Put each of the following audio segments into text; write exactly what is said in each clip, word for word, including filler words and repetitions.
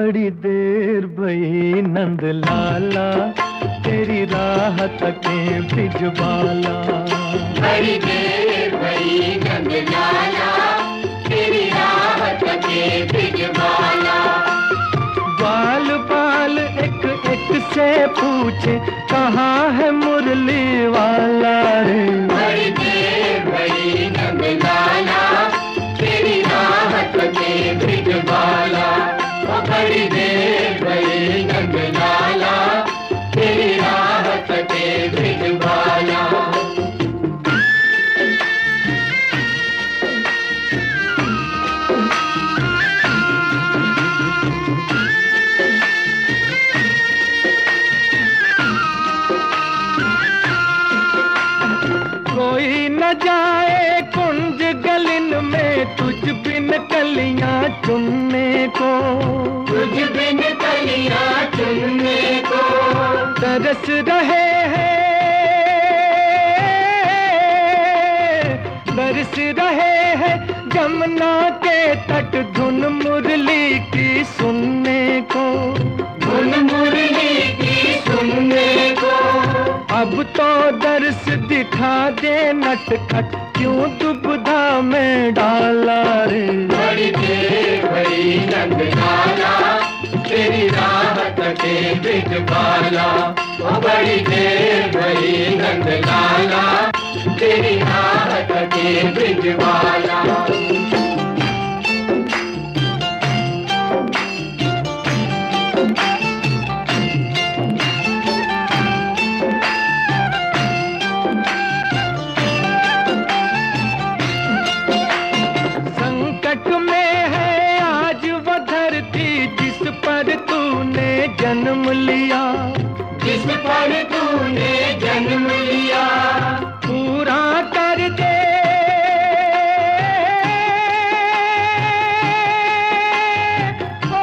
बड़ी देर भई नंद लाला, तेरी राह तके बिजबाला। बड़ी देर भई नंद लाला, तेरी राह तके बिजबाला। बाल बाल एक एक से पूछे, कहाँ है मुरली वाला रे। बड़ी देर भई नंद लाला, तेरी राह तके बिजबाला। बड़ी देर भई नंद लाला, तेरी राह तके बिजबाला। कोई न जाए कुंज गलिन में, तुझ बिन कलियां चुनने को। तुझ बिन कलियां चुनने को। तरस रहे हैं, बरस रहे हैं जमुना के तट, धुन मुरली की सुनने को। धुन मुरली की सुनने को। अब तो दर्श दिखा दे नटखट, क्यों दुविधा में डाला रे। बड़ी देर भई नंद लाला, तेरी राह तके बिजबाला। बड़ी देर भई नंद लाला, तेरी राह तके बिजबाला। जन्म लिया, जिस पर तूने जन्म लिया। पूरा कर दे, ओ,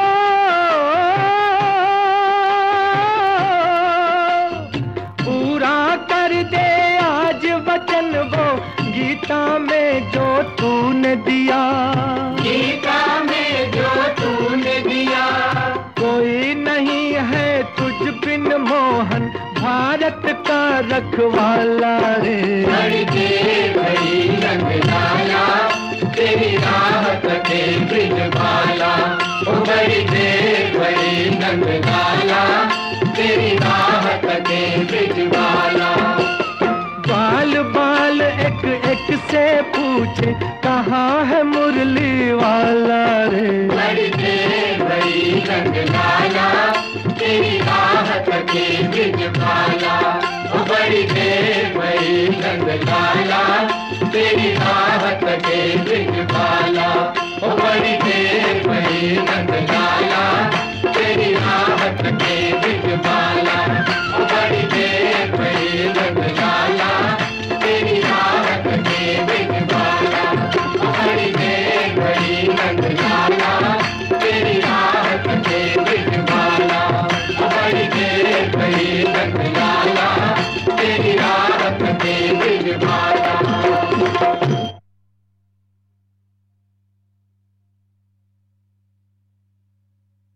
पूरा कर दे आज वचन वो, गीता में जो तूने दिया। गीता में जो तूने दिया। कोई नहीं है तुझ बिन मोहन, भारत का रखवाला रे। बड़ी देर भई नंद लाला, तेरी राह तके बिजबाला। बड़ी देर भई नंद लाला, तेरी राह तके बिजबाला। बाल बाल एक एक से पूछे, कहाँ है मुरली वाला रे। बड़ी देर भई नंद लाला, तेरी राह तके बिजबाला। बड़ी देर भई नंद लाला, तेरी राह